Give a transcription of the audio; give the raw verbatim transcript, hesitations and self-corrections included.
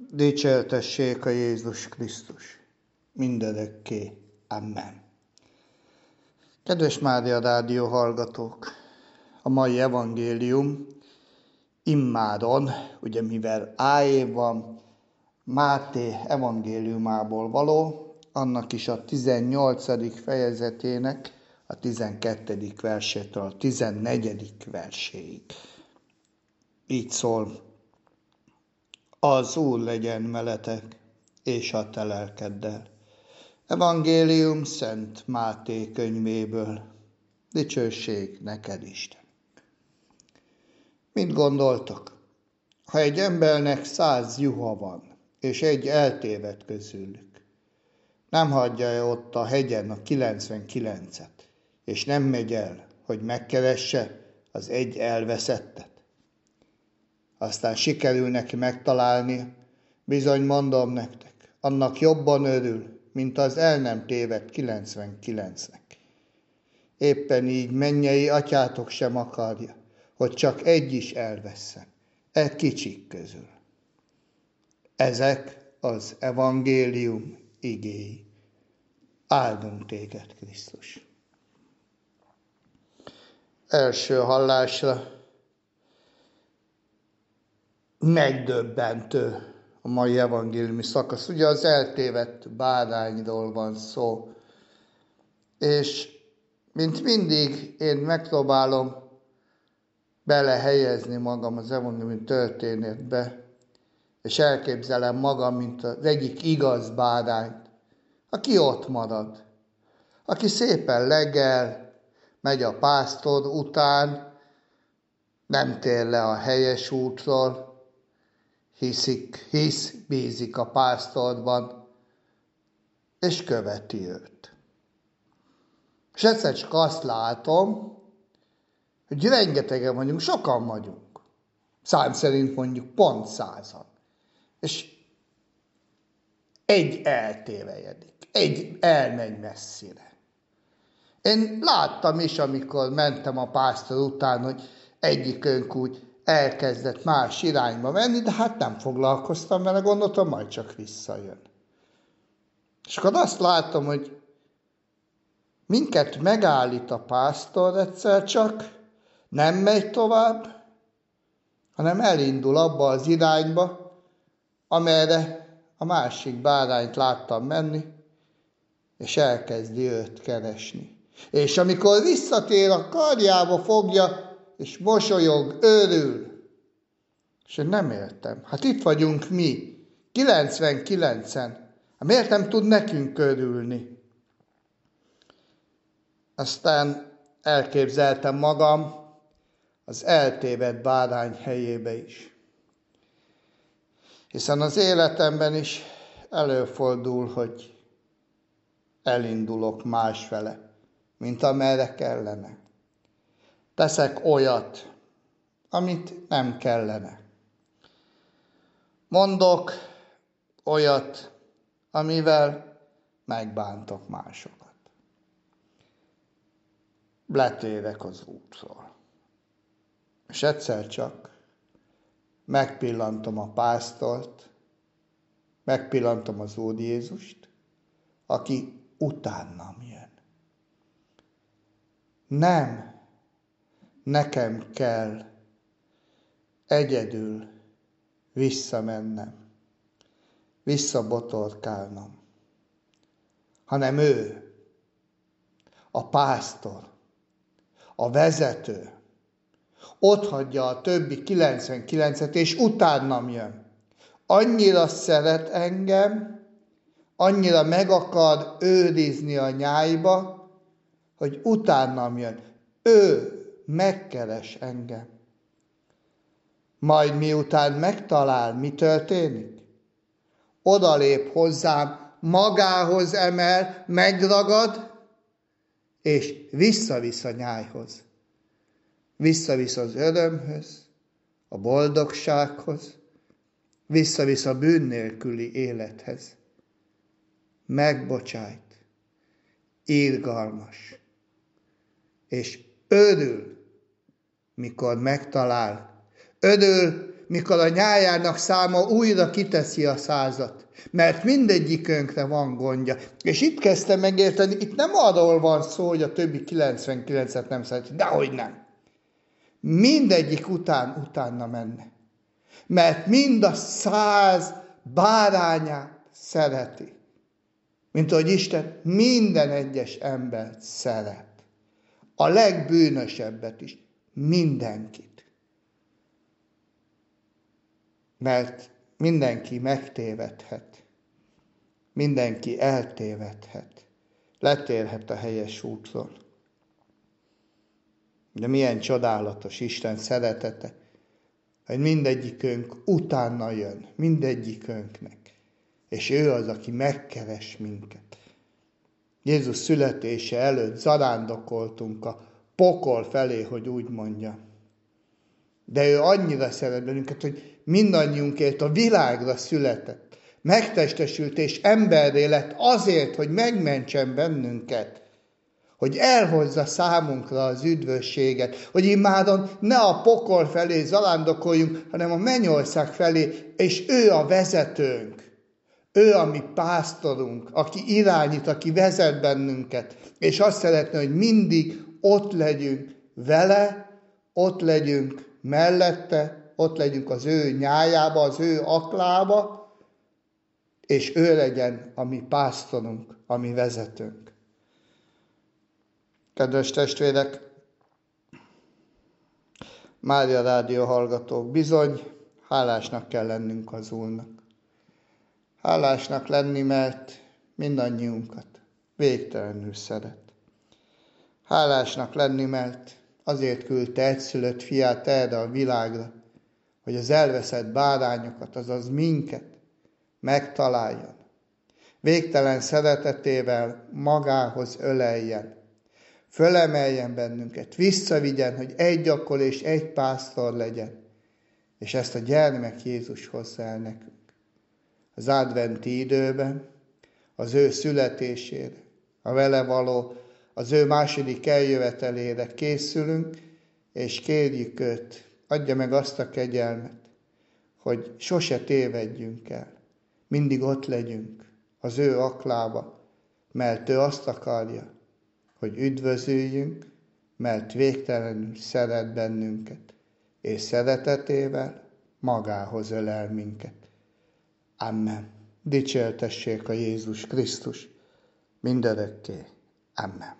Dicsértessék a Jézus Krisztus mindörökké. Amen. Kedves Mária Rádió hallgatók! A mai evangélium immáron, ugye mivel áév van, Máté evangéliumából való, annak is a tizennyolcadik fejezetének a tizenkettedik versétől a tizennegyedik verséig. Így szól: Az Úr legyen veletek, és a te lelkeddel. Evangélium Szent Máté könyvéből. Dicsőség neked, Isten! Mit gondoltok? Ha egy embernek száz juha van, és egy eltévedt közülük, nem hagyja ott a hegyen a kilencvenkilencet, és nem megy el, hogy megkeresse az egy elveszettet? Aztán sikerül neki megtalálni, bizony mondom nektek, annak jobban örül, mint az el nem tévedt kilencvenkilencnek. Éppen így mennyei atyátok sem akarja, hogy csak egy is elvesszen, e kicsik közül. Ezek az evangélium igéi. Áldunk téged, Krisztus! Első hallásra megdöbbentő a mai evangéliumi szakasz. Ugye az eltévedt bárányról van szó, és mint mindig én megpróbálom belehelyezni magam az evangéliumi történetbe, és elképzelem magam, mint az egyik igaz bárányt, aki ott marad, aki szépen legel, megy a pásztor után, nem tér le a helyes útról, hiszik, hisz, bízik a pásztorban, és követi őt. És egyszer csak azt látom, hogy rengetegen vagyunk, sokan vagyunk. Szám szerint mondjuk pont százan. És egy eltévejedik, egy elmegy messzire. Én láttam is, amikor mentem a pásztor után, hogy egyikünk úgy elkezdett más irányba menni, de hát nem foglalkoztam vele, gondoltam, majd csak visszajön. És akkor azt látom, hogy minket megállít a pásztor egyszer csak, nem megy tovább, hanem elindul abba az irányba, amerre a másik bárányt láttam menni, és elkezdi őt keresni. És amikor visszatér, a karjába fogja, és mosolyog, örül. És én nem értem. Hát itt vagyunk mi, kilencvenkilencen. Hát miért nem tud nekünk örülni? Aztán elképzeltem magam az eltévedt bárány helyébe is. Hiszen az életemben is előfordul, hogy elindulok másfele, mint amerre kellene. Teszek olyat, amit nem kellene. Mondok olyat, amivel megbántok másokat. Letérek az útról. És egyszer csak megpillantom a pásztort, megpillantom az Úr Jézust, aki utánam jön. Nem, nekem kell egyedül visszamennem, visszabotorkálnom, hanem ő, a pásztor, a vezető, ott hagyja a többi kilencvenkilencet, és utánam jön. Annyira szeret engem, annyira meg akar őrizni a nyájba, hogy utánam jön. Ő megkeres engem. Majd miután megtalál, mi történik? Odalép hozzám, magához emel, megragad, és visszavisz a nyájhoz. Visszavisz az örömhöz, a boldogsághoz, visszavisz a bűn nélküli élethez. Megbocsájt, irgalmas, és örül, mikor megtalál. Örül, mikor a nyájának száma újra kiteszi a százat, mert mindegyikünkre van gondja. És itt kezdtem megérteni, itt nem arról van szó, hogy a többi kilencvenkilencet nem szereti, dehogy nem. Mindegyik után utána menne. Mert mind a száz bárányát szereti. Mint ahogy Isten minden egyes embert szeret. A legbűnösebbet is. Mindenkit. Mert mindenki megtévedhet. Mindenki eltévedhet. Letérhet a helyes útról. De milyen csodálatos Isten szeretete, hogy mindegyikünk utána jön, mindegyikünknek. És ő az, aki megkeres minket. Jézus születése előtt zarándokoltunk a pokol felé, hogy úgy mondja. De ő annyira szeret bennünket, hogy mindannyiunkért a világra született. Megtestesült és emberré lett azért, hogy megmentsen bennünket. Hogy elhozza számunkra az üdvösséget, hogy immáron ne a pokol felé zarándokoljunk, hanem a mennyország felé, és ő a vezetőnk. Ő a mi pásztorunk, aki irányít, aki vezet bennünket, és azt szeretne, hogy mindig ott legyünk vele, ott legyünk mellette, ott legyünk az ő nyájába, az ő aklába, és ő legyen a mi pásztorunk, a mi vezetőnk. Kedves testvérek, Mária Rádió hallgatók, bizony hálásnak kell lennünk az Úrnak. Hálásnak lenni, mert mindannyiunkat végtelenül szeret. Hálásnak lenni, mert azért küldte egyszülött fiát erre a világra, hogy az elveszett bárányokat, azaz minket megtaláljon. Végtelen szeretetével magához öleljen. Fölemeljen bennünket, visszavigyen, hogy egy gyakor és egy pásztor legyen. És ezt a gyermek Jézus hozza el nekünk. Az adventi időben, az ő születésére, a vele való, az ő második eljövetelére készülünk, és kérjük őt, adja meg azt a kegyelmet, hogy sose tévedjünk el. Mindig ott legyünk az ő aklába, mert ő azt akarja, hogy üdvözüljünk, mert végtelenül szeret bennünket, és szeretetével magához ölel minket. Amen. Dicsértessék a Jézus Krisztus mindörökké. Amen.